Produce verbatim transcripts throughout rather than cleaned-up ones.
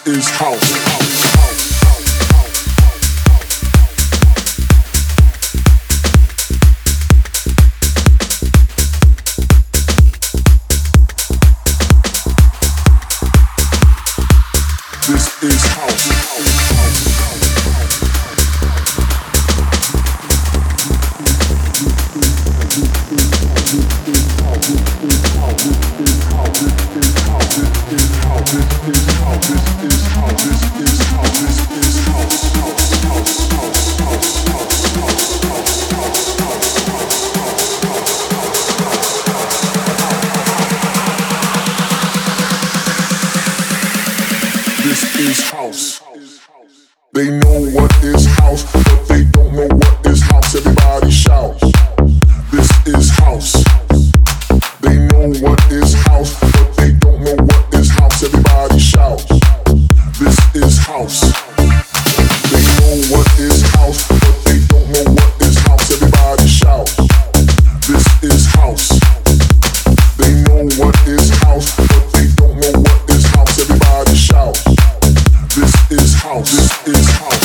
is house. This is house. This is house. They know what is house, but they don't know what is house. Everybody shouts. This is house. They know what is house, but they don't know what is house. Everybody shouts. This is house. They know what is house, but they don't know what is house. Everybody shouts. This is house. They know what is house, but they don't know what is house. Everybody shouts. This is house. This is house.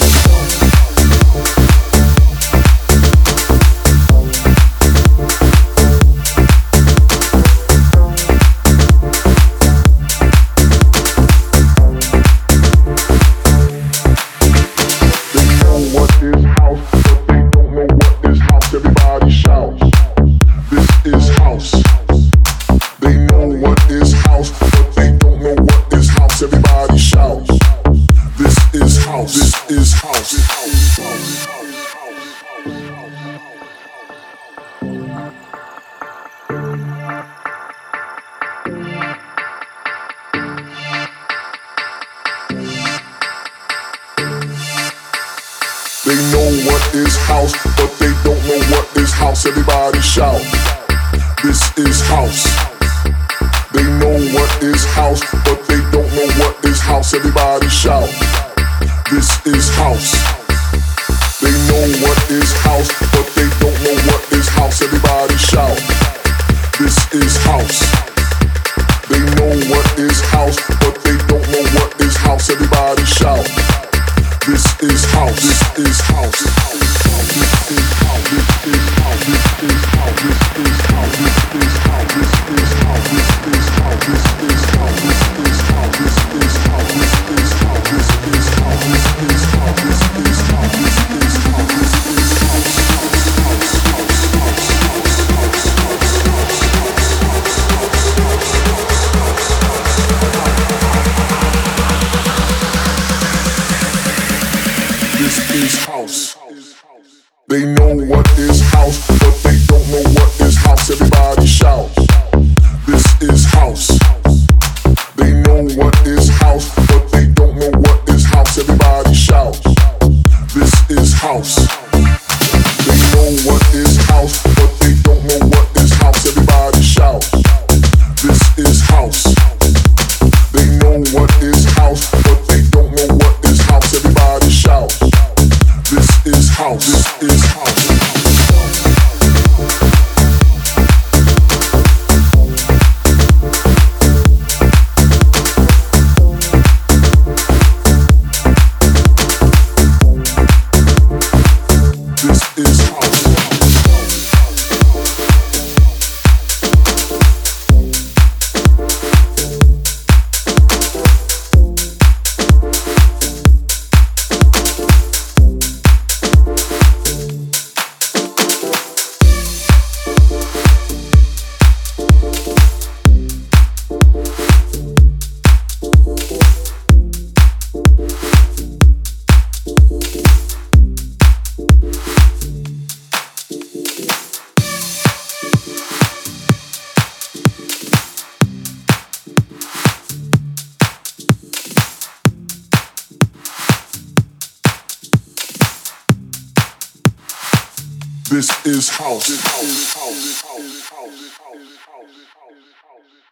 They know what is house, but they don't know what is house. Everybody shout. This is house. They know what is house, but they don't know what is house. Everybody shout. This is house. They know what is house, but they don't know what is house. Everybody shout. This is house. They know what is house, but they don't know what is house. Everybody shout. This is house. This is house. This is house. This is house. This is house. This is house. This is house. This is house. This is house. This is house. This is house. This is house. This is house. This is house. This is house. This is house. This is house. This is This is house. They know what is house, but they don't know what is house. Everybody shout. This is house. They know what is house, but they don't know what is house. Everybody shout. This is house. They know what is house, but they don't know what is house. Everybody shout. This is house. They know what is house, but they don't know what is house. Everybody shout. This is house. This is house. This is house. This is house. This is house. This is house.